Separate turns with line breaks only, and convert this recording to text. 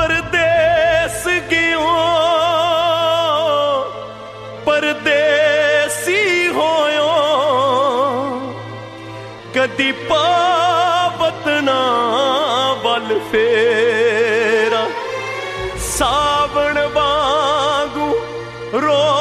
परदेस गियो परदेसी होयो कदी पावत ना वल फेरा सावण वांगू रो